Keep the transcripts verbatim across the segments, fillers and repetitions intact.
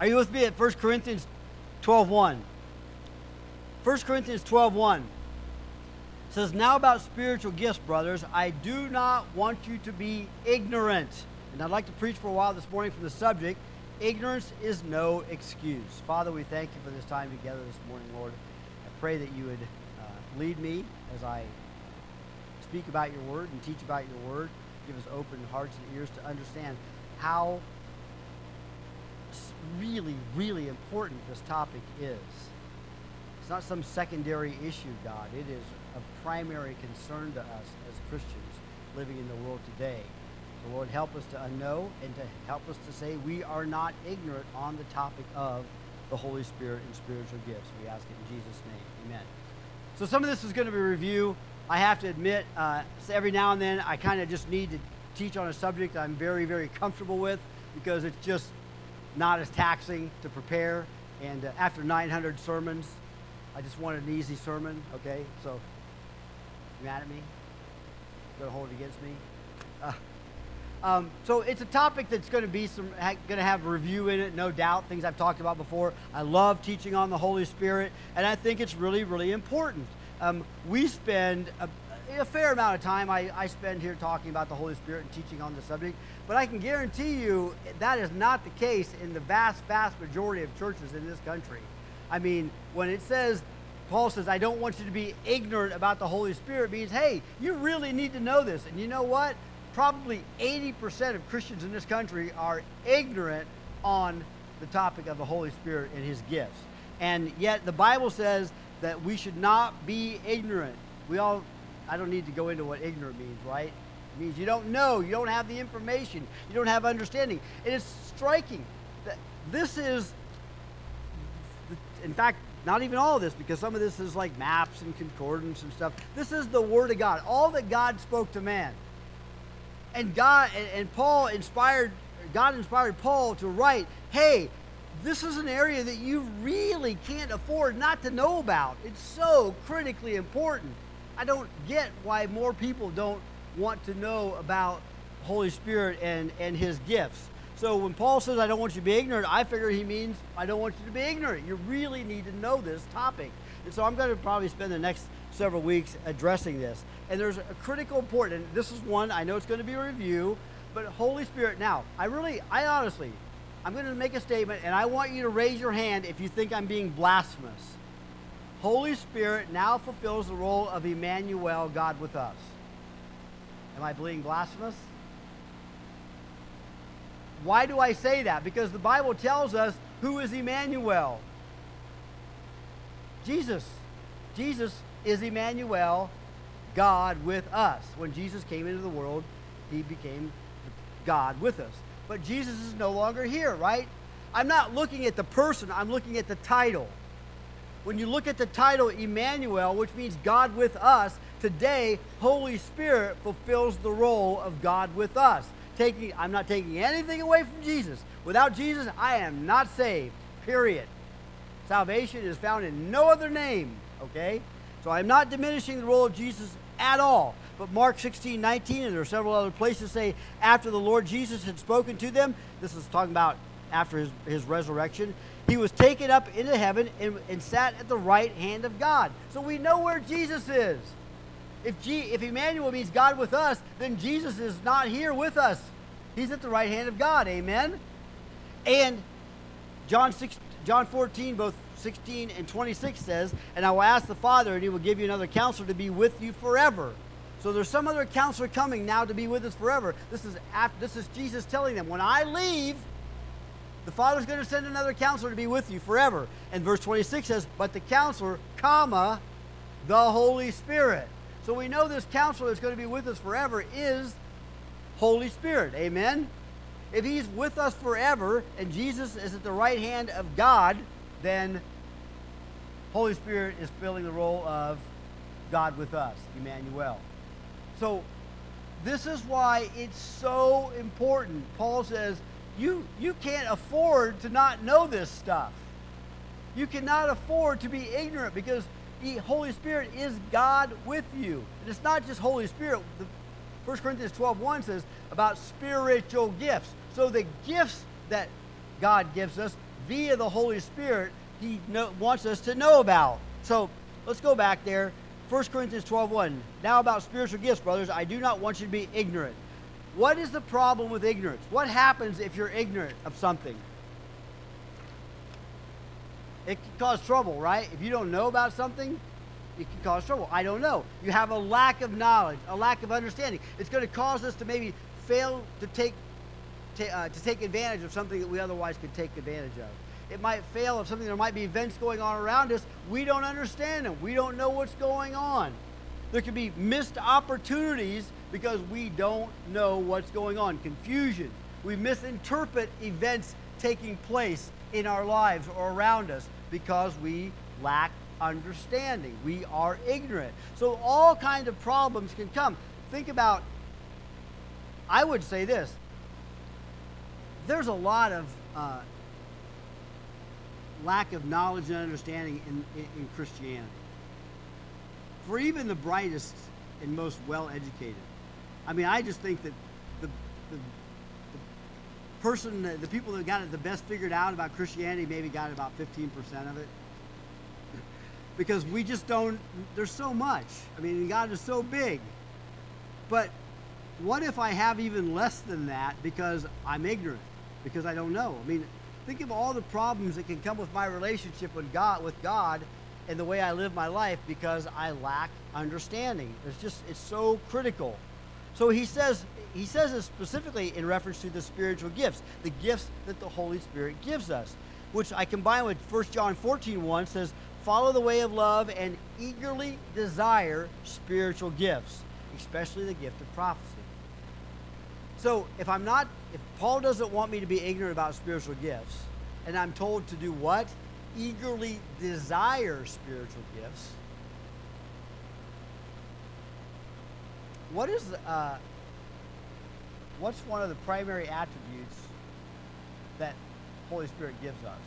Are you with me at First Corinthians twelve one? First Corinthians twelve one says, "Now about spiritual gifts, brothers, I do not want you to be ignorant." And I'd like to preach for a while this morning from the subject, ignorance is no excuse. Father, we thank you for this time together this morning, Lord. I pray that you would uh, lead me as I speak about your word and teach about your word. Give us open hearts and ears to understand how really, really important this topic is. It's not some secondary issue, God. It is of primary concern to us as Christians living in the world today. So Lord, help us to know and to help us to say we are not ignorant on the topic of the Holy Spirit and spiritual gifts. We ask it in Jesus' name. Amen. So some of this is going to be review. I have to admit, uh, so every now and then I kind of just need to teach on a subject I'm very, very comfortable with because it's just not as taxing to prepare. And uh, after nine hundred sermons, I just wanted an easy sermon, okay? So, you mad at me? Going to hold it against me? Uh, um, so it's a topic that's going to be some, ha- going to have a review in it, no doubt, things I've talked about before. I love teaching on the Holy Spirit, and I think it's really, really important. Um, we spend a, a fair amount of time, I, I spend here talking about the Holy Spirit and teaching on the subject, but I can guarantee you that is not the case in the vast, vast majority of churches in this country. I mean, when it says, Paul says, I don't want you to be ignorant about the Holy Spirit, means, hey, you really need to know this. And you know what? Probably eighty percent of Christians in this country are ignorant on the topic of the Holy Spirit and his gifts. And yet the Bible says that we should not be ignorant. We all, I don't need to go into what ignorant means, right? It means you don't know, you don't have the information, you don't have understanding. And it's striking that this is, in fact, not even all of this, because some of this is like maps and concordance and stuff. This is the Word of God, all that God spoke to man. And God and, and Paul inspired, God inspired Paul to write, hey, this is an area that you really can't afford not to know about. It's so critically important. I don't get why more people don't want to know about Holy Spirit and, and his gifts. So when Paul says, I don't want you to be ignorant, I figure he means, I don't want you to be ignorant. You really need to know this topic. And so I'm going to probably spend the next several weeks addressing this. And there's a critical important, and this is one, I know it's going to be a review, but Holy Spirit, now, I really, I honestly, I'm going to make a statement, and I want you to raise your hand if you think I'm being blasphemous. Holy Spirit now fulfills the role of Emmanuel, God with us. Am I being blasphemous? Why do I say that? Because the Bible tells us who is Emmanuel. Jesus. Jesus is Emmanuel, God with us. When Jesus came into the world, he became God with us. But Jesus is no longer here, right? I'm not looking at the person, I'm looking at the title. When you look at the title Emmanuel, which means God with us, today, Holy Spirit fulfills the role of God with us. Taking, I'm not taking anything away from Jesus. Without Jesus, I am not saved, period. Salvation is found in no other name, okay? So I'm not diminishing the role of Jesus at all. But Mark sixteen nineteen, and there are several other places say, after the Lord Jesus had spoken to them, this is talking about after his, his resurrection, he was taken up into heaven and, and sat at the right hand of God. So we know where Jesus is. If, G, if Emmanuel means God with us, then Jesus is not here with us. He's at the right hand of God, amen? And John six, John fourteen, both sixteen and twenty-six says, and I will ask the Father, and he will give you another counselor to be with you forever. So there's some other counselor coming now to be with us forever. This is after, this is Jesus telling them, when I leave, the Father's going to send another counselor to be with you forever. And verse twenty-six says, but the counselor, comma, the Holy Spirit. So we know this counselor that's going to be with us forever is Holy Spirit. Amen? If he's with us forever and Jesus is at the right hand of God, then Holy Spirit is filling the role of God with us, Emmanuel. So this is why it's so important. Paul says, you, you can't afford to not know this stuff. You cannot afford to be ignorant because the Holy Spirit is God with you. And it's not just Holy Spirit. The First Corinthians twelve one says about spiritual gifts. So the gifts that God gives us via the Holy Spirit he know, wants us to know about. So let's go back there. First Corinthians twelve one. Now about spiritual gifts, brothers, I do not want you to be ignorant. What is the problem with ignorance? What happens if you're ignorant of something? It can cause trouble, right? If you don't know about something, it can cause trouble. I don't know. You have a lack of knowledge, a lack of understanding. It's going to cause us to maybe fail to take to, uh, to take advantage of something that we otherwise could take advantage of. It might fail of something. There might be events going on around us. We don't understand them. We don't know what's going on. There could be missed opportunities because we don't know what's going on. Confusion. We misinterpret events taking place in our lives or around us because we lack understanding. We are ignorant. So all kinds of problems can come. Think about, I would say this, there's a lot of uh, lack of knowledge and understanding in, in, in Christianity. For even the brightest and most well-educated. I mean, I just think that the, the, the person, the people that got it the best figured out about Christianity maybe got about fifteen percent of it. Because we just don't, there's so much. I mean, God is so big. But what if I have even less than that because I'm ignorant, because I don't know? I mean, think of all the problems that can come with my relationship with God, with God and the way I live my life because I lack understanding. It's just, it's so critical. So he says, he says this specifically in reference to the spiritual gifts, the gifts that the Holy Spirit gives us, which I combine with First John fourteen one says, follow the way of love and eagerly desire spiritual gifts, especially the gift of prophecy. So if I'm not, if Paul doesn't want me to be ignorant about spiritual gifts, and I'm told to do what? Eagerly desire spiritual gifts. What is, uh, what's one of the primary attributes that Holy Spirit gives us?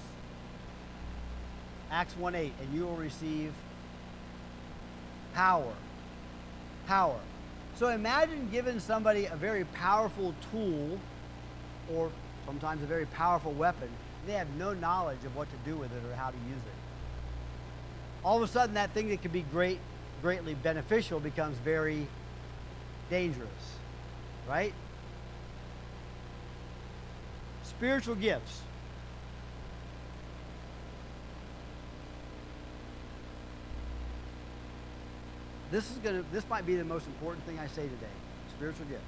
Acts one eight, and you will receive power. Power. So imagine giving somebody a very powerful tool, or sometimes a very powerful weapon, and they have no knowledge of what to do with it or how to use it. All of a sudden, that thing that could be great, greatly beneficial becomes very dangerous, right? Spiritual gifts. This is gonna. This might be the most important thing I say today. Spiritual gifts.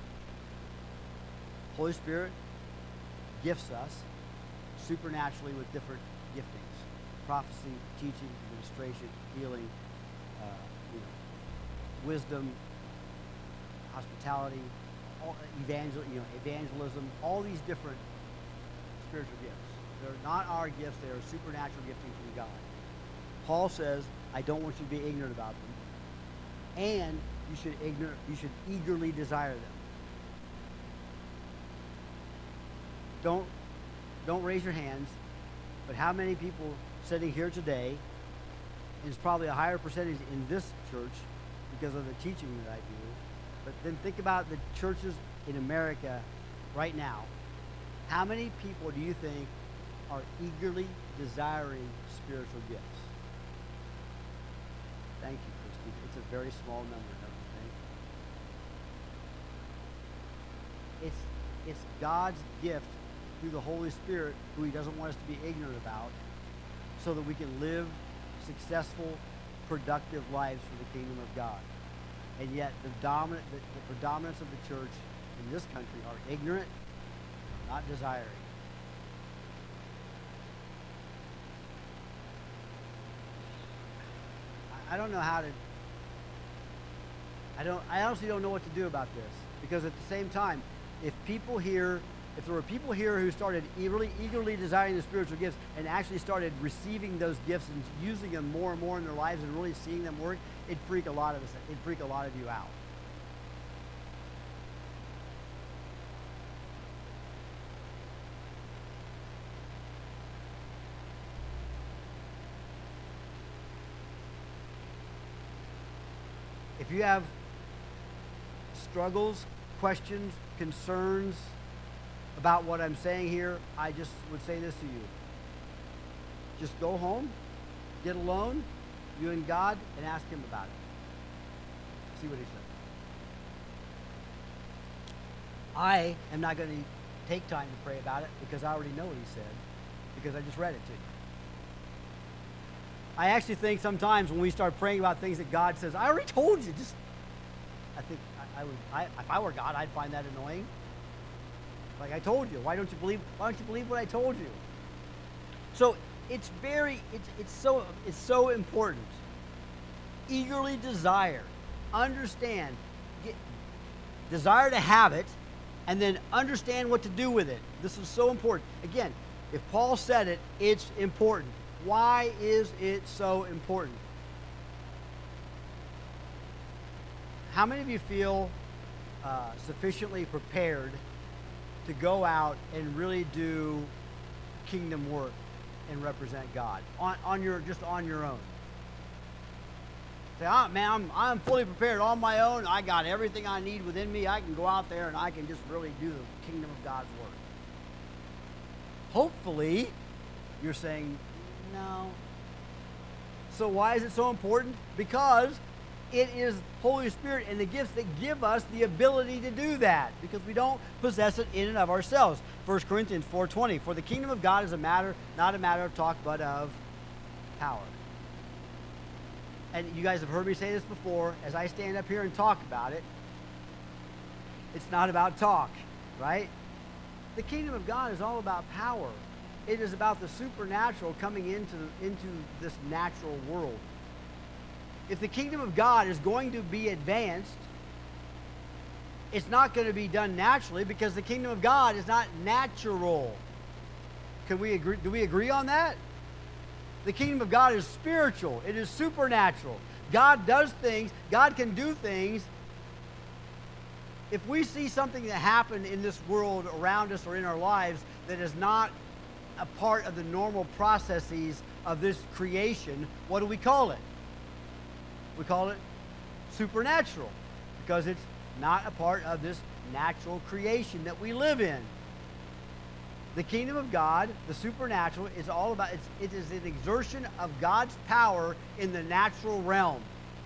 Holy Spirit gifts us supernaturally with different giftings: prophecy, teaching, administration, healing, uh, you know, wisdom, hospitality, all, evangel, you know, evangelism. All these different spiritual gifts. They're not our gifts. They are supernatural gifting from God. Paul says, "I don't want you to be ignorant about them." And you should ignore, you should eagerly desire them. Don't, don't raise your hands, but how many people sitting here today, and it's probably a higher percentage in this church because of the teaching that I do, but then think about the churches in America right now. How many people do you think are eagerly desiring spiritual gifts? Thank you. It's a very small number, don't you think? It's, it's God's gift through the Holy Spirit, who he doesn't want us to be ignorant about, so that we can live successful, productive lives for the kingdom of God. And yet the, dominant, the, the predominance of the church in this country are ignorant, not desiring. I, I don't know how to I don't. I honestly don't know what to do about this, because at the same time, if people here, if there were people here who started eagerly, eagerly desiring the spiritual gifts and actually started receiving those gifts and using them more and more in their lives and really seeing them work, it'd freak a lot of us. It'd freak a lot of you out. If you have struggles, questions, concerns about what I'm saying here, I just would say this to you. Just go home, get alone, you and God, and ask him about it. See what he says. I am not going to take time to pray about it because I already know what he said, because I just read it to you. I actually think sometimes when we start praying about things that God says, I already told you, just, I think I, I would, I, if I were God, I'd find that annoying. Like I told you, why don't you believe, why don't you believe what I told you? So it's very, it's, it's so, it's so important. Eagerly desire, understand, get, desire to have it, and then understand what to do with it. This is so important. Again, if Paul said it, it's important. Why is it so important? How many of you feel uh, sufficiently prepared to go out and really do kingdom work and represent God on, on your just on your own? Say, oh, man, I'm, I'm fully prepared on my own. I got everything I need within me. I can go out there and I can just really do the kingdom of God's work. Hopefully, you're saying, no. So why is it so important? Because it is Holy Spirit and the gifts that give us the ability to do that, because we don't possess it in and of ourselves. First Corinthians four twenty, for the kingdom of God is a matter, not a matter of talk, but of power. And you guys have heard me say this before. As I stand up here and talk about it, it's not about talk, right? The kingdom of God is all about power. It is about the supernatural coming into, into this natural world. If the kingdom of God is going to be advanced, it's not going to be done naturally, because the kingdom of God is not natural. Can we agree? Do we agree on that? The kingdom of God is spiritual. It is supernatural. God does things. God can do things. If we see something that happened in this world around us or in our lives that is not a part of the normal processes of this creation, what do we call it? We call it supernatural, because it's not a part of this natural creation that we live in. The kingdom of God, the supernatural, is all about, it's, it is an exertion of God's power in the natural realm.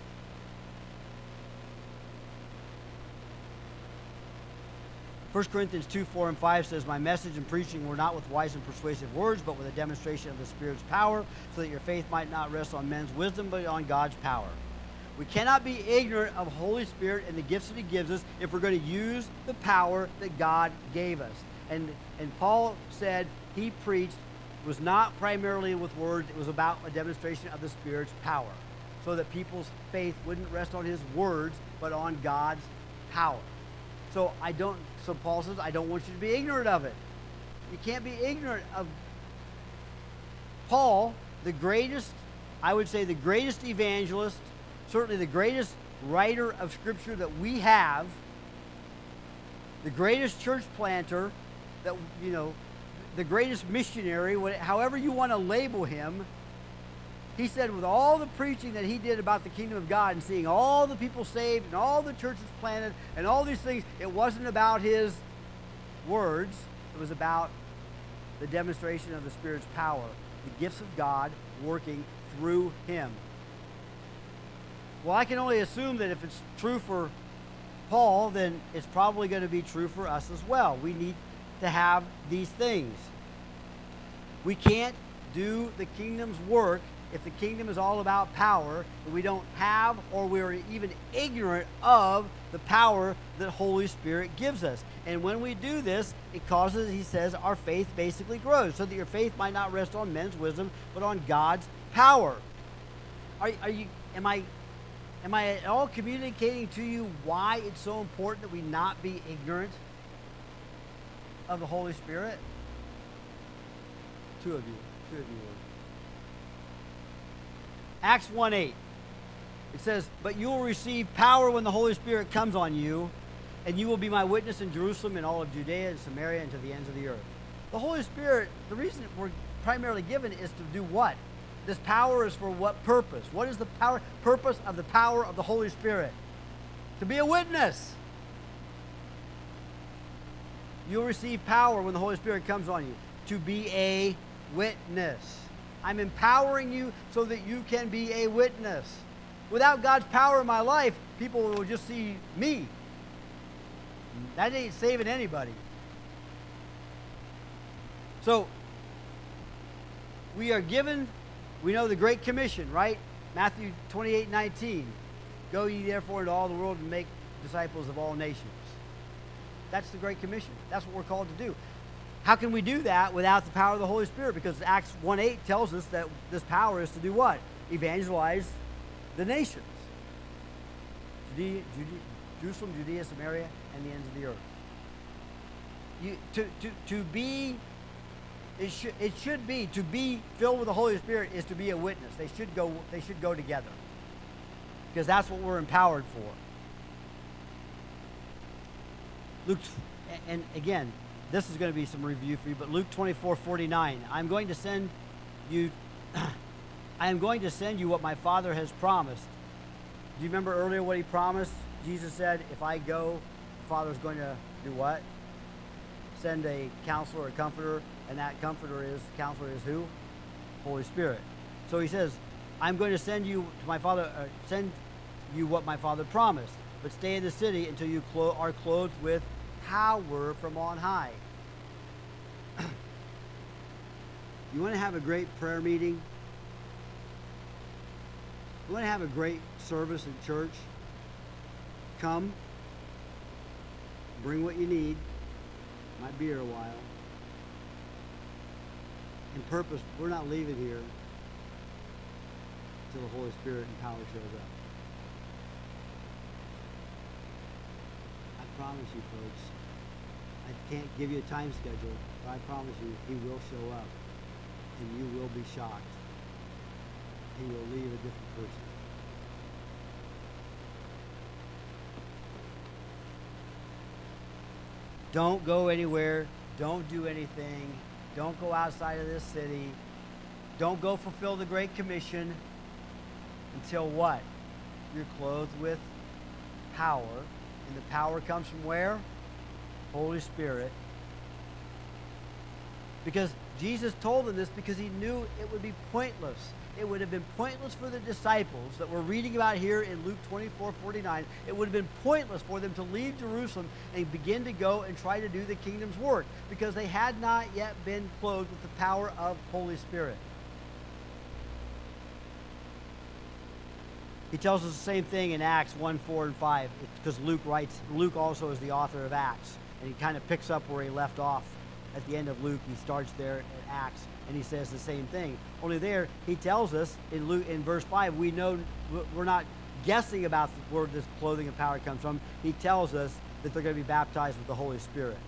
First Corinthians two, four, and five says, my message and preaching were not with wise and persuasive words, but with a demonstration of the Spirit's power, so that your faith might not rest on men's wisdom, but on God's power. We cannot be ignorant of Holy Spirit and the gifts that he gives us if we're going to use the power that God gave us. And, and Paul said he preached was not primarily with words. It was about a demonstration of the Spirit's power, so that people's faith wouldn't rest on his words, but on God's power. So I don't. So Paul says, I don't want you to be ignorant of it. You can't be ignorant of Paul, the greatest, I would say the greatest evangelist, certainly the greatest writer of Scripture that we have, the greatest church planter, that, you know, the greatest missionary, however you want to label him. He said with all the preaching that he did about the kingdom of God and seeing all the people saved and all the churches planted and all these things, it wasn't about his words. It was about the demonstration of the Spirit's power, the gifts of God working through him. Well, I can only assume that if it's true for Paul, then it's probably going to be true for us as well. We need to have these things. We can't do the kingdom's work if the kingdom is all about power, and we don't have, or we're even ignorant of, the power that Holy Spirit gives us. And when we do this, it causes, he says, our faith basically grows, so that your faith might not rest on men's wisdom, but on God's power. Are, are you, am I, am I at all communicating to you why it's so important that we not be ignorant of the Holy Spirit? Two of you. Two of you were. Acts one eight. It says, but you will receive power when the Holy Spirit comes on you, and you will be my witness in Jerusalem and all of Judea and Samaria and to the ends of the earth. The Holy Spirit, the reason we're primarily given is to do what? This power is for what purpose? What is the power, purpose of the power of the Holy Spirit? To be a witness. You'll receive power when the Holy Spirit comes on you to be a witness. I'm empowering you so that you can be a witness. Without God's power in my life, people will just see me. That ain't saving anybody. So, we are given, we know the Great Commission, right? Matthew twenty-eight nineteen. Go ye therefore into all the world and make disciples of all nations. That's the Great Commission. That's what we're called to do. How can we do that without the power of the Holy Spirit? Because Acts one eight tells us that this power is to do what? Evangelize the nations. Judea, Judea, Jerusalem, Judea, Samaria, and the ends of the earth. You, to, to, to be, it should, it should be, to be filled with the Holy Spirit is to be a witness. They should go, they should go together. Because that's what we're empowered for. Luke, and again, this is going to be some review for you, but Luke twenty-four forty-nine. I'm going to send you, I am going to send you what my Father has promised. Do you remember earlier what he promised? Jesus said, if I go, the Father's going to do what? Send a counselor, a comforter, and that comforter is, counselor is who? Holy Spirit. So he says, I'm going to send you to my Father, uh, send you what my Father promised, but stay in the city until you clo- are clothed with power from on high. You want to have a great prayer meeting? You want to have a great service in church? Come. Bring what you need. Might be here a while. In purpose, we're not leaving here until the Holy Spirit and power shows up. I promise you, folks, I can't give you a time schedule, but I promise you, he will show up, and you will be shocked. He will leave a different person. Don't go anywhere. Don't do anything. Don't go outside of this city. Don't go fulfill the Great Commission until what? You're clothed with power. And the power comes from where? Holy Spirit. Because Jesus told them this because he knew it would be pointless. It would have been pointless for the disciples that we're reading about here in Luke twenty-four forty-nine. It would have been pointless for them to leave Jerusalem and begin to go and try to do the kingdom's work because they had not yet been clothed with the power of Holy Spirit. He tells us the same thing in Acts one, four, and five because Luke writes, Luke also is the author of Acts, and he kind of picks up where he left off at the end of Luke. He starts there at Acts, and he says the same thing. Only there, he tells us in Luke, in verse five, we know we're not guessing about where this clothing and power comes from. He tells us that they're going to be baptized with the Holy Spirit.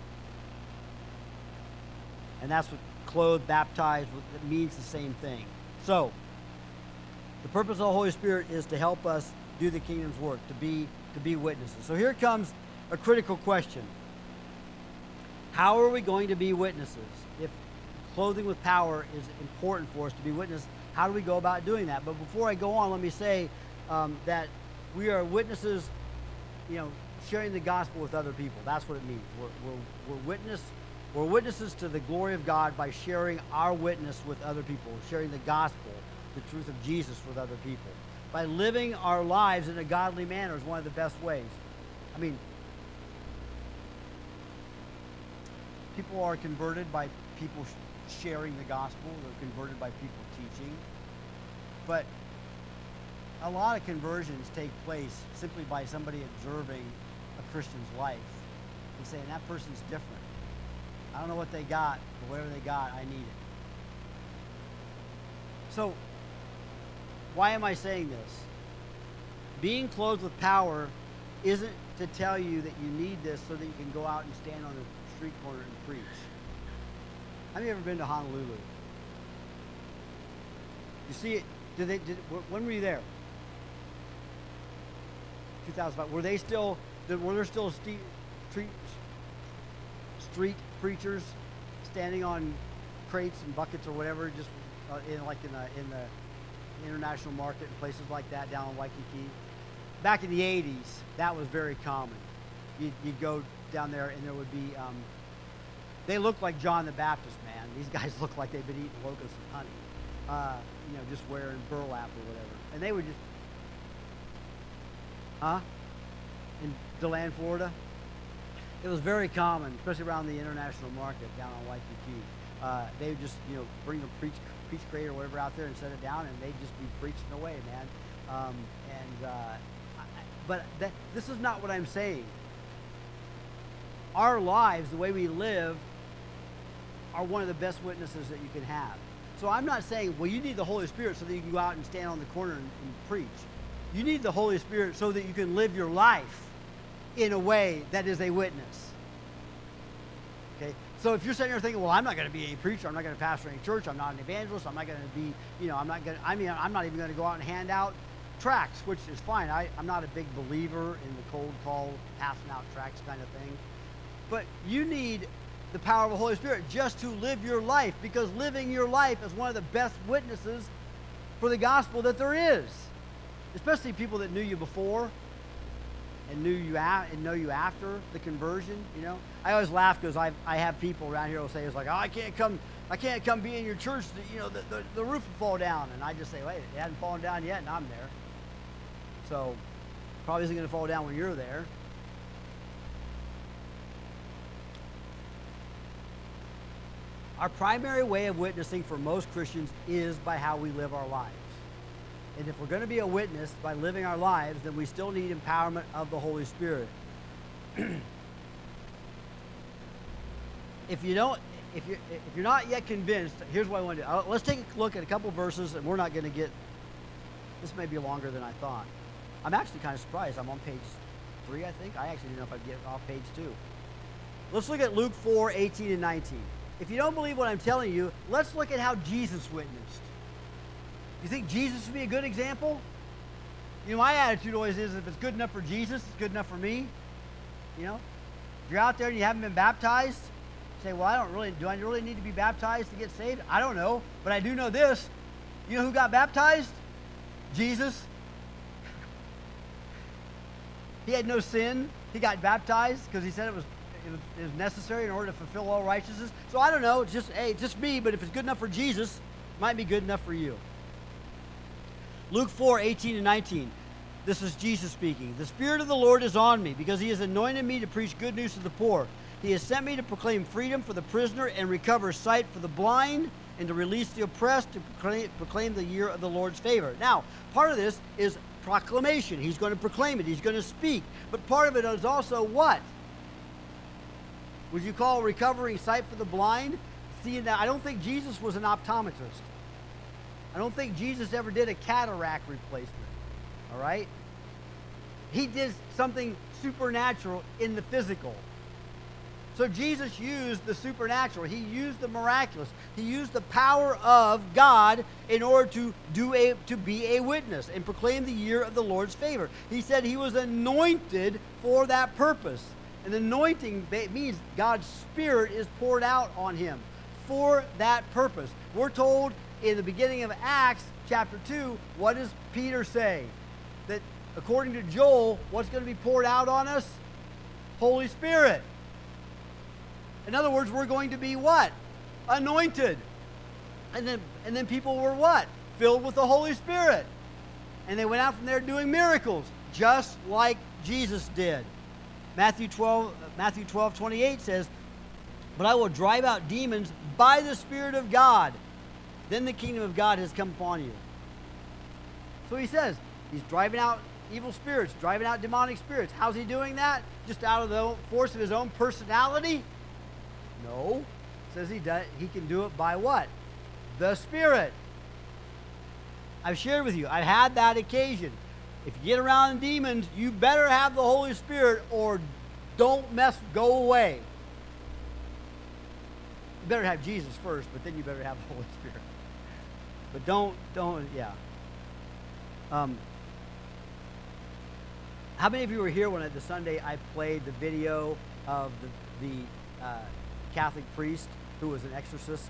And that's what clothed, baptized, it means the same thing. So, the purpose of the Holy Spirit is to help us do the kingdom's work, to be, to be witnesses. So here comes a critical question. How are we going to be witnesses? If clothing with power is important for us to be witnesses, how do we go about doing that? But before I go on, let me say um, that we are witnesses, you know, sharing the gospel with other people. That's what it means. We're, we're, we're, witness, we're witnesses to the glory of God by sharing our witness with other people, sharing the gospel, the truth of Jesus with other people. By living our lives in a godly manner is one of the best ways. I mean, people are converted by people sharing the gospel. They're converted by people teaching. But a lot of conversions take place simply by somebody observing a Christian's life and saying, that person's different. I don't know what they got, but whatever they got, I need it. So, why am I saying this? Being clothed with power isn't to tell you that you need this so that you can go out and stand on a street corner and preach. Have you ever been to Honolulu? You see it? Did they? Did, when were you there? two thousand five. Were they still? Were there still street, street, street preachers standing on crates and buckets or whatever, just uh, in like in the in the international market and places like that down in Waikiki? Back in the eighties, that was very common. You'd, you'd go down there and there would be um, they look like John the Baptist, man. These guys look like they've been eating locusts and honey. Uh, you know, just wearing burlap or whatever. And they would just, huh? In DeLand, Florida? It was very common, especially around the international market down on Waikiki. Uh, they would just, you know, bring the preach, preach crate or whatever out there and set it down, and they'd just be preaching away, man. Um, and, uh, I, but that, this is not what I'm saying. Our lives, the way we live, are one of the best witnesses that you can have. So I'm not saying, well, you need the Holy Spirit so that you can go out and stand on the corner and, and preach. You need the Holy Spirit so that you can live your life in a way that is a witness. Okay? So if you're sitting there thinking, well, I'm not going to be a preacher, I'm not going to pastor any church, I'm not an evangelist, I'm not going to be, you know, I'm not going to, I mean, I'm not even going to go out and hand out tracts, which is fine. I, I'm not a big believer in the cold call, passing out tracts kind of thing. But you need the power of the Holy Spirit just to live your life, because living your life is one of the best witnesses for the gospel that there is. Especially people that knew you before and knew you a- and know you after the conversion. You know, I always laugh because I I have people around here who say it's like, oh, I can't come, I can't come be in your church. You know, the, the the roof will fall down, and I just say, wait, it hasn't fallen down yet, and I'm there. So probably isn't going to fall down when you're there. Our primary way of witnessing for most Christians is by how we live our lives. And if we're going to be a witness by living our lives, then we still need empowerment of the Holy Spirit. If you don't, if you're, if you're not yet convinced, here's what I want to do. Uh, let's take a look at a couple verses, and we're not going to get, this may be longer than I thought. I'm actually kind of surprised. I'm on page three, I think. I actually didn't know if I'd get off page two. Let's look at Luke four, eighteen and nineteen. If you don't believe what I'm telling you, let's look at how Jesus witnessed. You think Jesus would be a good example? You know, my attitude always is, if it's good enough for Jesus, it's good enough for me. You know? If you're out there and you haven't been baptized, say, well, I don't really, do I really need to be baptized to get saved? I don't know, but I do know this. You know who got baptized? Jesus. He had no sin. He got baptized because he said it was It was, it was necessary in order to fulfill all righteousness. So I don't know, it's just, hey, it's just me, but if it's good enough for Jesus, it might be good enough for you. Luke four, eighteen and nineteen. This is Jesus speaking. The Spirit of the Lord is on me, because he has anointed me to preach good news to the poor. He has sent me to proclaim freedom for the prisoner and recover sight for the blind, and to release the oppressed, to proclaim, proclaim the year of the Lord's favor. Now, part of this is proclamation. He's going to proclaim it. He's going to speak. But part of it is also what? Would you call recovering sight for the blind? Seeing that, I don't think Jesus was an optometrist. I don't think Jesus ever did a cataract replacement. All right? He did something supernatural in the physical. So Jesus used the supernatural. He used the miraculous. He used the power of God in order to do a to be a witness and proclaim the year of the Lord's favor. He said he was anointed for that purpose. And anointing means God's Spirit is poured out on him for that purpose. We're told in the beginning of Acts chapter two, what does Peter say? That according to Joel, what's going to be poured out on us? Holy Spirit. In other words, we're going to be what? Anointed. And then, and then people were what? Filled with the Holy Spirit. And they went out from there doing miracles, just like Jesus did. Matthew twelve, Matthew twelve, twenty-eight says, but I will drive out demons by the Spirit of God. Then the kingdom of God has come upon you. So he says, he's driving out evil spirits, driving out demonic spirits. How's he doing that? Just out of the force of his own personality? No. It says he does, he can do it by what? The Spirit. I've shared with you, I've had that occasion. If you get around demons, you better have the Holy Spirit or don't mess, go away. You better have Jesus first, but then you better have the Holy Spirit. But don't, don't, yeah. Um, how many of you were here when at the Sunday I played the video of the, the uh, Catholic priest who was an exorcist?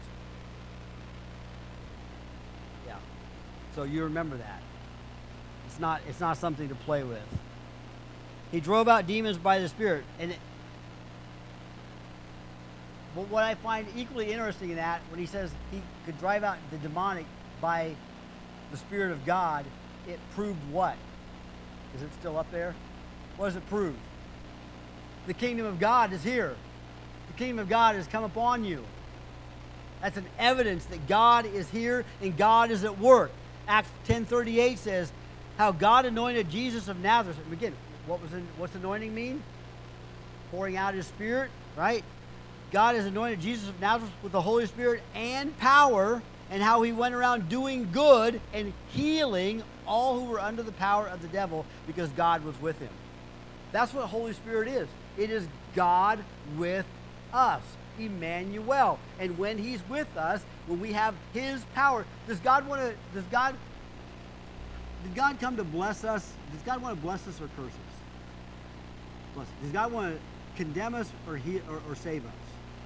Yeah. So you remember that. It's not, it's not something to play with. He drove out demons by the Spirit. And it, But what I find equally interesting in that, when he says he could drive out the demonic by the Spirit of God, it proved what? Is it still up there? What does it prove? The kingdom of God is here. The kingdom of God has come upon you. That's an evidence that God is here and God is at work. Acts ten thirty-eight says how God anointed Jesus of Nazareth. And again, what was in, what's anointing mean? Pouring out his Spirit, right? God has anointed Jesus of Nazareth with the Holy Spirit and power, and how he went around doing good and healing all who were under the power of the devil because God was with him. That's what Holy Spirit is. It is God with us, Emmanuel. And when he's with us, when we have his power, does God want to, does God, did God come to bless us? Does God want to bless us or curse us? Bless. Does God want to condemn us or, he, or, or save us?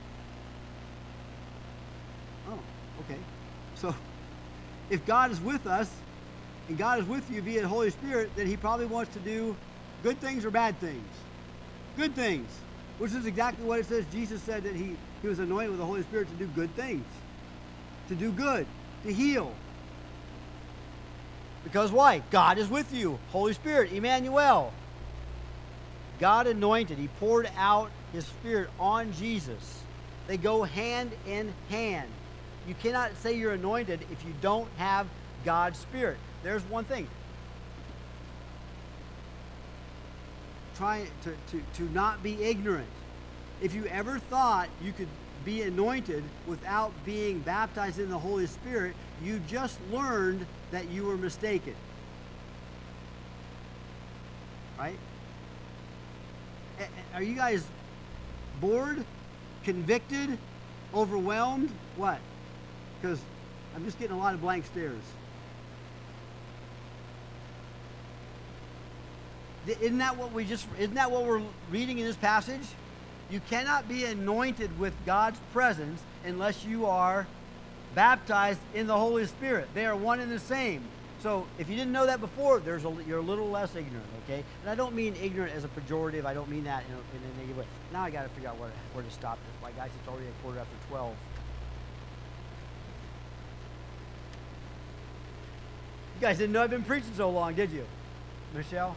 Oh, okay. So if God is with us and God is with you via the Holy Spirit, then he probably wants to do good things or bad things. Good things, which is exactly what it says. Jesus said that he, he was anointed with the Holy Spirit to do good things, to do good, to heal. Because why? God is with you. Holy Spirit, Emmanuel. God anointed. He poured out his Spirit on Jesus. They go hand in hand. You cannot say you're anointed if you don't have God's Spirit. There's one thing. Try to, to, to not be ignorant. If you ever thought you could be anointed without being baptized in the Holy Spirit, you just learned that you were mistaken. Right? Are you guys bored, convicted, overwhelmed? What? Because I'm just getting a lot of blank stares. Isn't that what we just, isn't that what we're reading in this passage? You cannot be anointed with God's presence unless you are baptized in the Holy Spirit. They are one and the same. So if you didn't know that before, there's a, you're a little less ignorant, okay? And I don't mean ignorant as a pejorative. I don't mean that in a, in a negative way. Now I got to figure out where, where to stop this. My guys, it's already a quarter after twelve. You guys didn't know I've been preaching so long, did you? Michelle?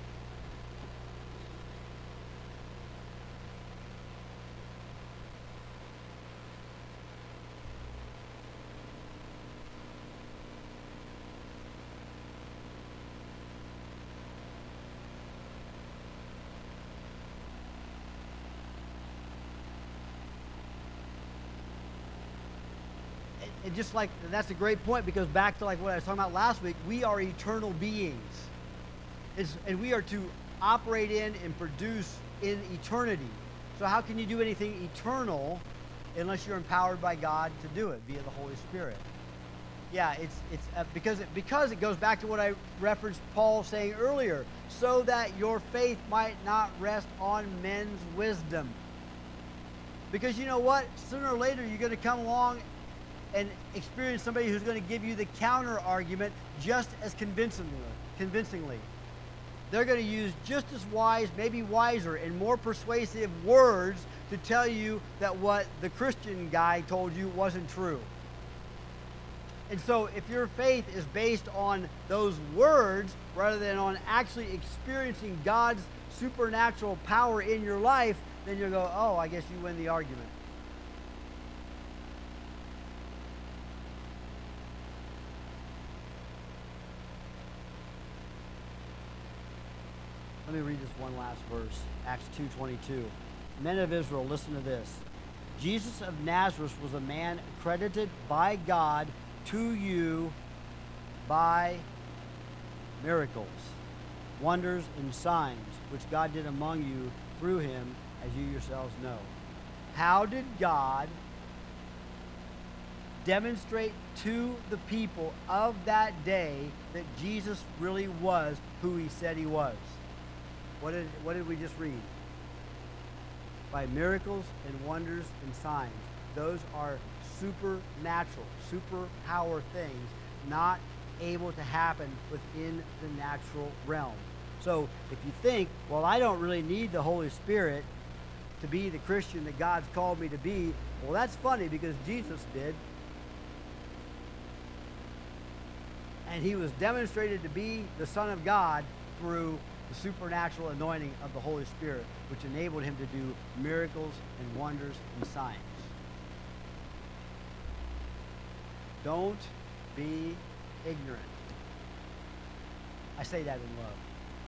And just like, that's a great point, because back to like what I was talking about last week, we are eternal beings. It's, and we are to operate in and produce in eternity. So how can you do anything eternal unless you're empowered by God to do it via the Holy Spirit? Yeah, it's, it's uh, because, it, because it goes back to what I referenced Paul saying earlier, so that your faith might not rest on men's wisdom. Because you know what? Sooner or later you're going to come along and experience somebody who's going to give you the counter argument just as convincingly. convincingly. They're going to use just as wise, maybe wiser, and more persuasive words to tell you that what the Christian guy told you wasn't true. And so if your faith is based on those words rather than on actually experiencing God's supernatural power in your life, then you'll go, oh, I guess you win the argument. Let me read this one last verse, Acts two twenty-two. Men of Israel, listen to this. Jesus of Nazareth was a man accredited by God to you by miracles, wonders, and signs, which God did among you through him, as you yourselves know. How did God demonstrate to the people of that day that Jesus really was who he said he was? What did, what did we just read? By miracles and wonders and signs. Those are supernatural, superpower things, not able to happen within the natural realm. So if you think, well, I don't really need the Holy Spirit, to be the Christian that God's called me to be. Well, that's funny because Jesus did. And he was demonstrated to be the Son of God through the supernatural anointing of the Holy Spirit, which enabled him to do miracles and wonders and signs. Don't be ignorant. I say that in love.